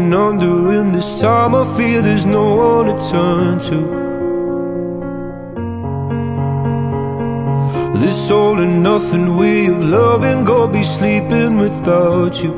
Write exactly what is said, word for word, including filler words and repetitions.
going under, and this time I fear there's no one to turn to. This all or nothing way of loving, go be sleeping without you.